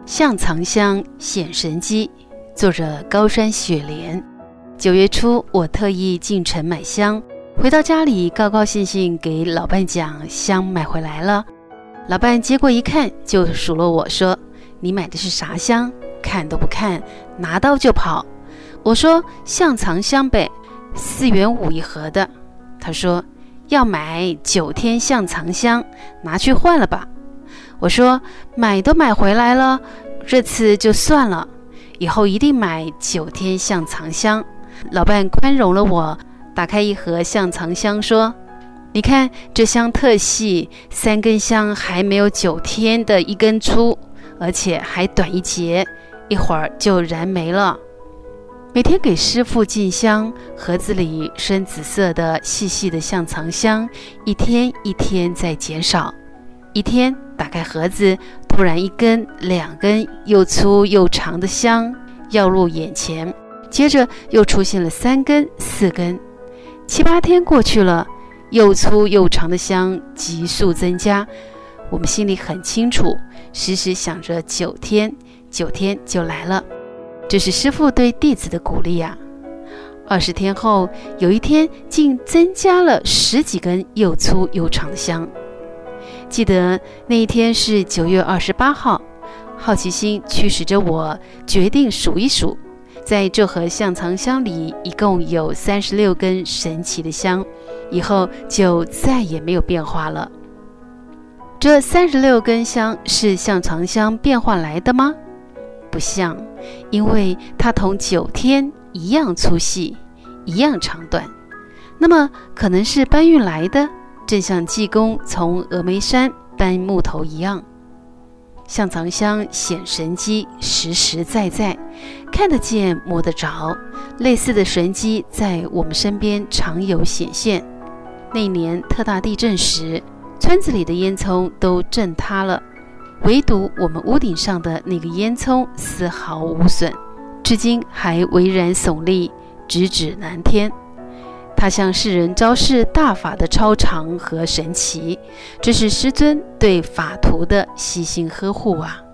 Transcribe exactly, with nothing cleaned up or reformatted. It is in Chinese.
向藏香显神机，作者高山雪莲。九月初，我特意进城买香，回到家里高高兴兴给老伴讲香买回来了。老伴接过一看，就数落我说：“你买的是啥香？看都不看，拿刀就跑。”我说：“向藏香呗，四元五一盒的。”他说：“要买九天向藏香，拿去换了吧。”我说：“买都买回来了，这次就算了，以后一定买九天向藏香。”老伴宽容了我，打开一盒向藏香说：“你看这香特细，三根香还没有九天的一根粗，而且还短一截，一会儿就燃没了。”每天给师父进香，盒子里深紫色的细细的向藏香，一天一天在减少。一天打开盒子，突然一根两根又粗又长的香耀入眼前，接着又出现了三根四根。七八天过去了，又粗又长的香急速增加。我们心里很清楚，时时想着九天，九天就来了。这是师父对弟子的鼓励啊。二十天后，有一天竟增加了十几根又粗又长的香。记得那一天是九月二十八号，好奇心驱使着我决定数一数，在这盒向藏香里一共有三十六根神奇的香，以后就再也没有变化了。这三十六根香是向藏香变化来的吗？不像，因为它同九天一样粗细，一样长短。那么可能是搬运来的，正像济公从峨眉山搬木头一样。向藏香显神机，实实在在，看得见摸得着，类似的神机在我们身边常有显现。那年特大地震时，村子里的烟囱都震塌了，唯独我们屋顶上的那个烟囱丝毫无损，至今还巍然耸立，直指南天。它向世人昭示大法的超常和神奇，这是师尊对法徒的悉心呵护啊。